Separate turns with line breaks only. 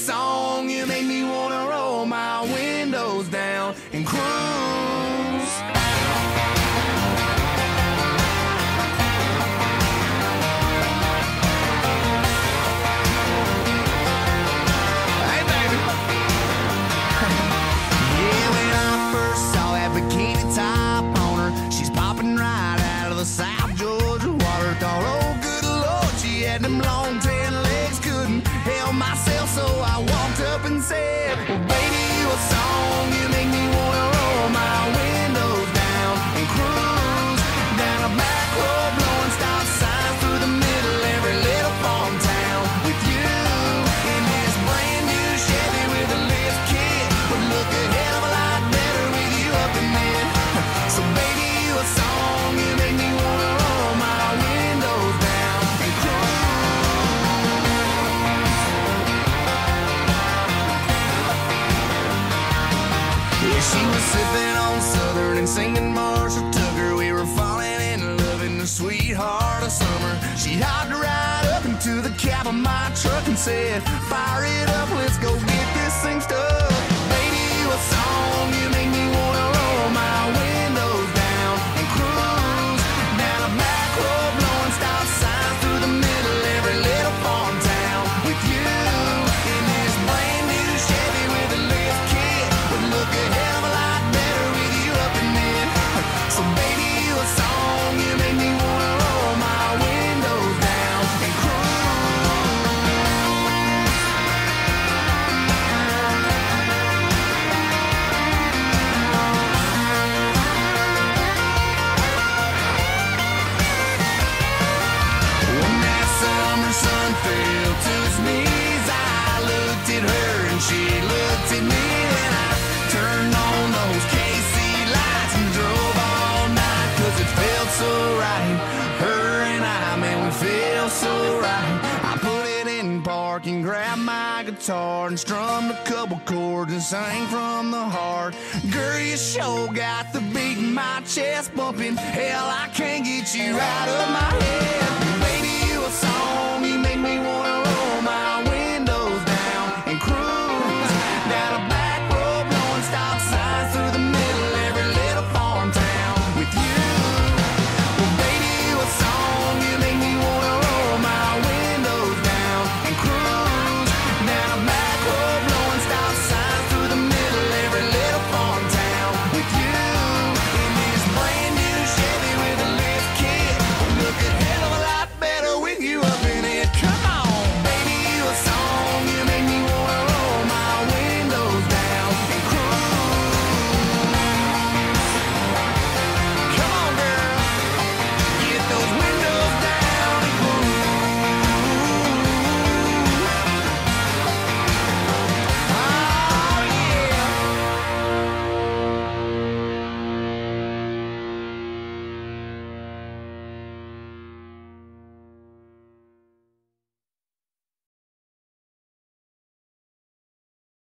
song, you make me wanna roll my windows down and cruise. Hey baby. Yeah, when I first saw that bikini top on her, she's popping right out of the South Georgia water. Thought, oh good Lord, she had them long tan legs, couldn't help myself, so I walked up and said, well baby, you a song, you make me wanna roll my windows down and cruise down a back road, blowing stop signs through the middle every little farm town with you in this brand new Chevy with a lift kit, would look a hell of a lot better with you up in it. So baby, you a song, you make me wanna roll my windows down and cruise. Yeah, she was sipping on Southern and singing Marshall Tucker. We were falling in love in the sweetheart of summer. She hopped right up into the cab of my truck and said, fire it up, let's go get this thing stuck. Baby, you a song, you make me wanna roll my windows down and cruise down a back road, blowing stop signs through the middle every little farm town with you in this brand new Chevy with a lift kit, would look a hell of a lot better with you up in it. So baby, you a song, you make me wanna roll my windows down and cruise. When that summer sun fell to its knees, I looked at her and she looked at me, and I turned on those KC lights and drove all night, 'cause it felt so right. Her and I, man, we feel so right. I put it in park and grabbed my guitar and strummed a couple chords and sang from the heart. Girl, you sure got the beat in my chest bumping. Hell, I can't get you out of my